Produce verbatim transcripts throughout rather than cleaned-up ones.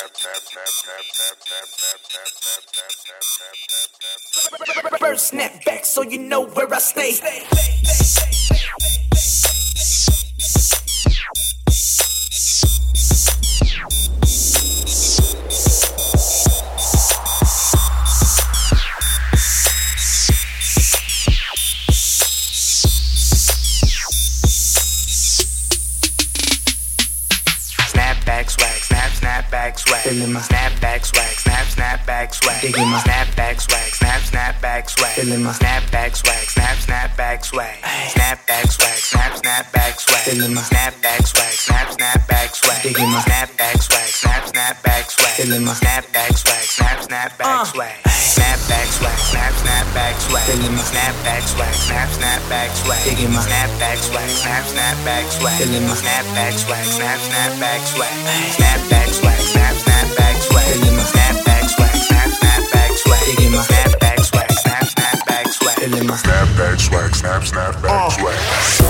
First snap back so you know where I stay. Snapback swag, snap, snapback swag. Feeling my snapback swag, snap, snapback swag. Digging my snapback swag, snap, snapback swag. Feeling my snapback swag, snap, snapback swag. Snapback swag, snap, snapback swag. Feeling my snapback swag, snap, snapback swag. Digging my snapback swag, snap, snapback swag. Feeling my snapback swag, snap, snapback swag. Snapback swag, snap, snapback swag. Feeling my snapback swag, snap, snapback swag. Digging my snapback swag, snap, snapback swag. Feeling my snapback swag, snap, snapback swag. Snapback swag, snap, snapback swag. Feeling my snapback swag, snap, snapback swag. Digging my snapback swag, snap, snapback swag. Feeling my snapback swag, snap, snapback swag.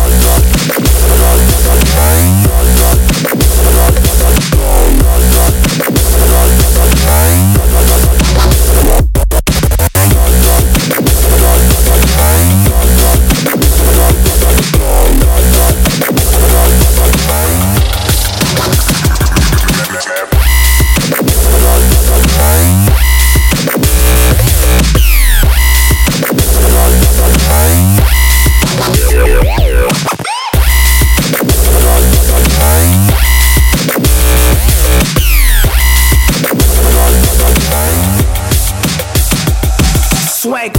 Swag.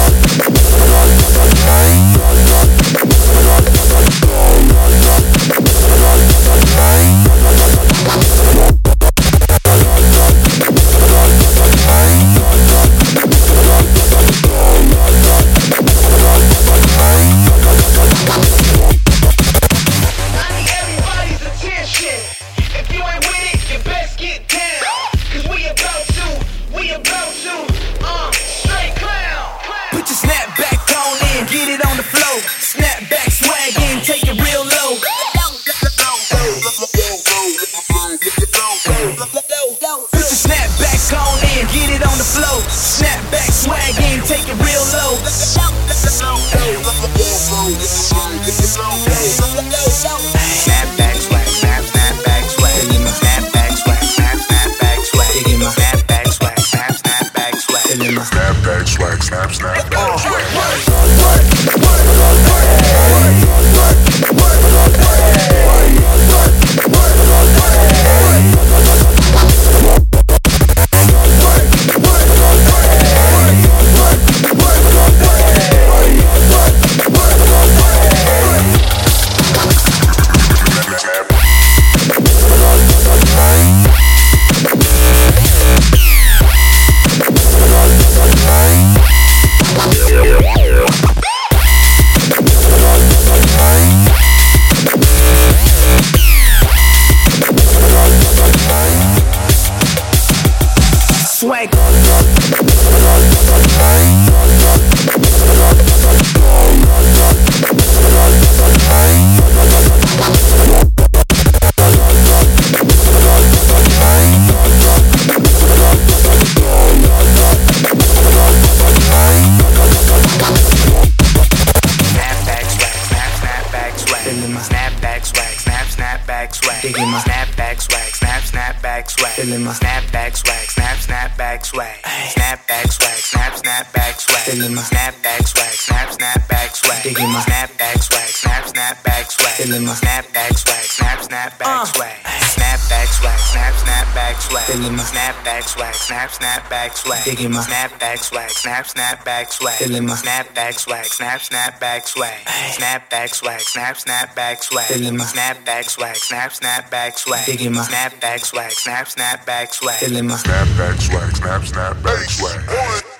Put your snapback on in, get it on the flow. Snapback swag in, take it real low. Put your snapback on in, get it on the flow. Snapback swag in, take it real low. Snapback swag, snap, snapback swag. Feeling my snapback swag, snap, snapback swag. Digging my snapback swag, snap, snapback swag. Feeling my snapback swag, snap, snapback swag. Swag. Feeling my snapback swag, snap, snapback swag. Digging my snapback swag, snap, snapback swag. Feeling my snapback swag, snap, snapback swag. Snapback swag, snap, snapback swag. Feeling my snapback swag, snap, snapback swag. Digging my snapback swag, snap, snapback swag. Feeling my snapback swag, snap, snapback swag. Snapback swag, snap, snapback swag. Feeling my snapback swag, snap, snapback swag. Digging my snapback swag, snap, snapback swag. Feeling my snapback swag, snap, snapback swag. Snapback swag, snap, snapback swag. Feeling my snapback swag, snap, snapback swag. Digging my snapback swag, snap, snapback swag. Feeling my snapback swag, snap, snapback swag.